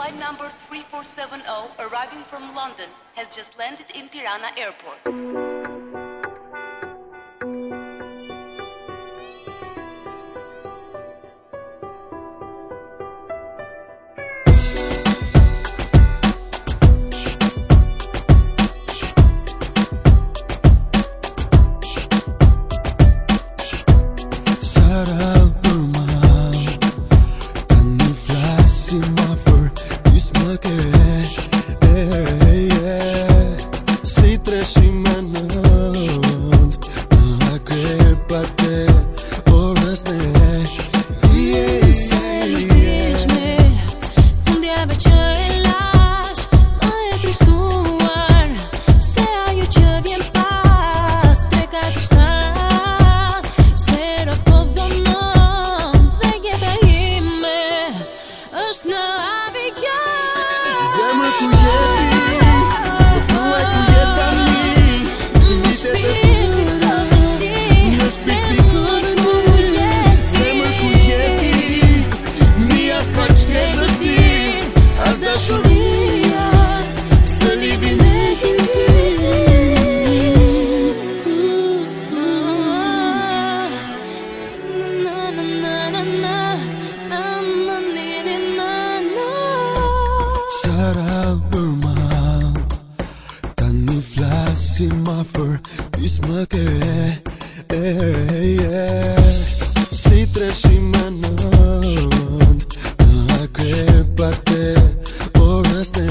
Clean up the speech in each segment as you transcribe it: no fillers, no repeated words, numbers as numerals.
flight number 3470 arriving from London has just landed in Tirana Airport. Si ma fër ismë ke Si treshime nënd Në akrepat e orës ne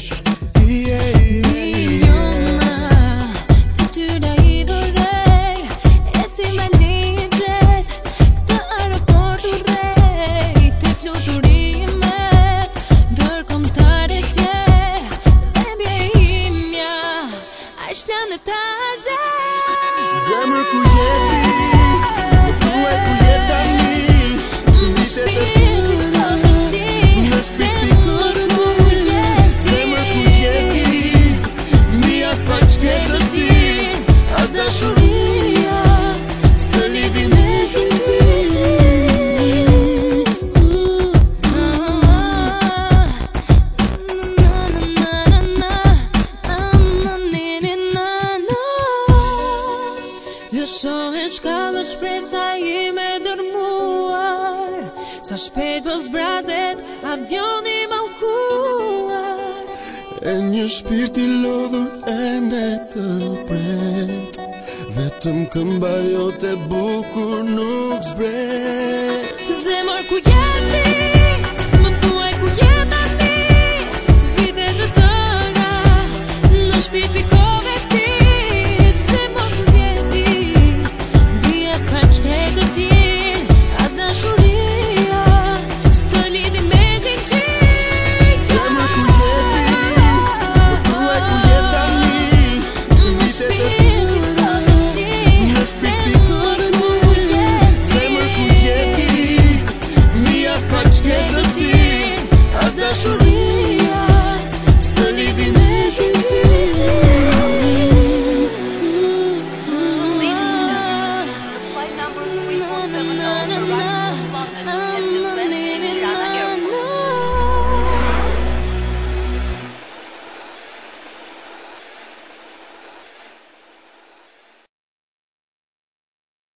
Fytyra I vërej Eci me ligjet Këtë aeroport u rej Te fluturimet Dërkomtare sje Dhe bje imja Aq planetare Zemër ku jeti Më thuaj ku jeta mi Nise të Në shpiti kërë Zemër ku jeti Mi as faq që të ti As dashuria Së lidhin e si ty Lëshohet shkallët shpresa ime dërmuar Sa shpejt po zbrazet avioni mallkuar E një shpirt I lodhur ende të pret Vetëm këmba jote bukur nuk zbret